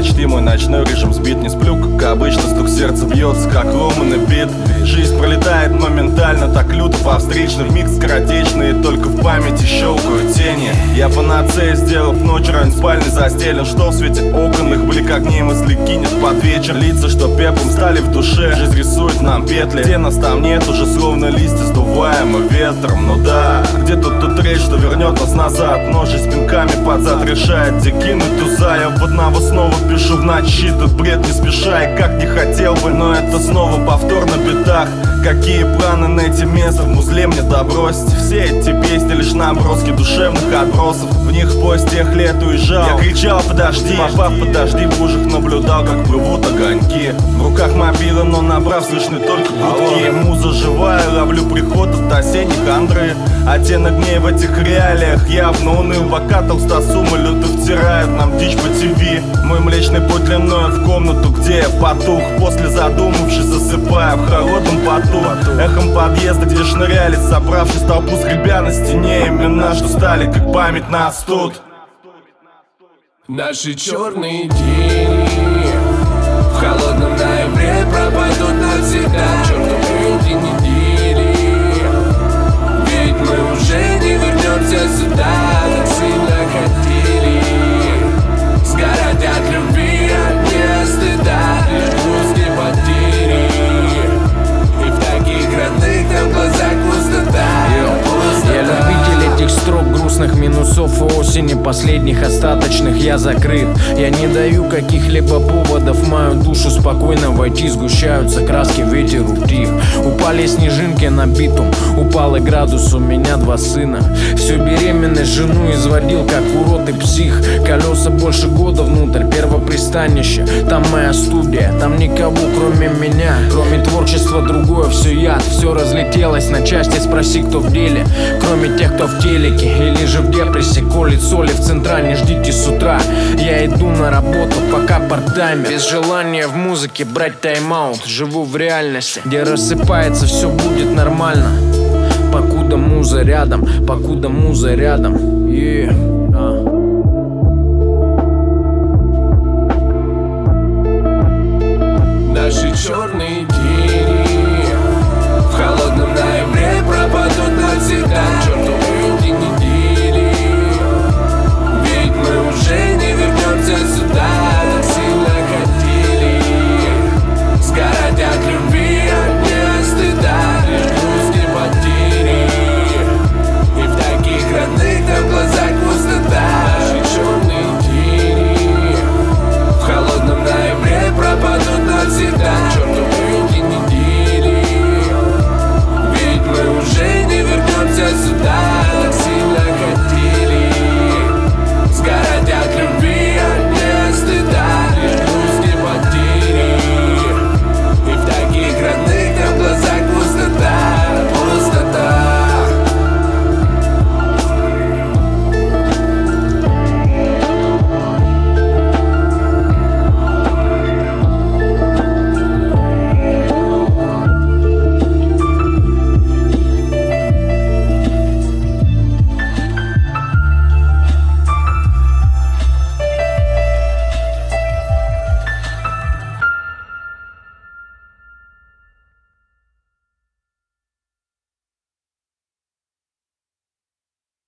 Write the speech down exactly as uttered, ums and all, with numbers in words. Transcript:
почти мой ночной режим сбит. Не сплю, как обычно, стук сердца бьется, как ломаный бит. Жизнь пролетает моментально, так люто по встречным, миг скоротечный, и только в памяти щелкают тени. Я панацея, сделав ночь, район спальни застелен, что в свете окон их блик огней мысли кинет под вечер. Лица, что пеплом стали в душе, жизнь рисует нам петли, где нас там нет, уже словно листья сдуваемо ветром. Ну да, где тут тут речь, что вернет нас назад, ножи спинками под зад решает, где кинуть туза. Я в одного снова пишу в ночи, тут бред не спеша, и как не хотел бы, но это снова повтор на битах. Какие планы найти место в музле мне добросить? Все эти песни лишь наброски душевных отбросов. В них в поезд тех лет уезжал, я кричал подожди, попав подожди, в лужах наблюдал, как плывут огоньки. В руках мобила, но набрав слышны только гудки. Муза живая, ловлю приход от осенних Андры. Оттенок дней в этих реалиях явно уныл, пока толстосумы люто втирают нам дичь по ТВ. Мой млечный путь длиною в комнату, где я потух, после задумавшись засыпая в холодном поту. Эхом подъезда, где шныряли, собравшись толпу, скребя на стене имена, что стали как память нас тут. Наши черные дни в холодном ноябре пропадут навсегда. Чертовы эти недели, ведь мы уже не вернемся сюда. Так сильно хотели сгорать от любви, от не стыда, лишь грустные потери. И в таких родных нам глазах пустота. Я любитель этих строк, грустных минусов и осени последних остаточных я закрыт. Я не даю каких-либо поводов в мою душу спокойно войти. Сгущаются краски, ветер утих. Упали снежинки на битум, упал и градус, у меня два сына. Всю беременность жену изводил как урод и псих. Колеса больше года внутрь, первопристанище. Там моя студия, там никого кроме меня. Кроме творчества другое все яд. Все разлетелось на части, спроси кто в деле. Кроме тех, кто в телеке или же в депрессии. Колет соли в центра, не ждите с утра. Я иду на работу, пока парт-таймер. Без желания в музыке брать тайм-аут. Живу в реальности, где рассыпается, все будет нормально. Покуда муза рядом, покуда муза рядом. Yeah. uh. Наши черные дни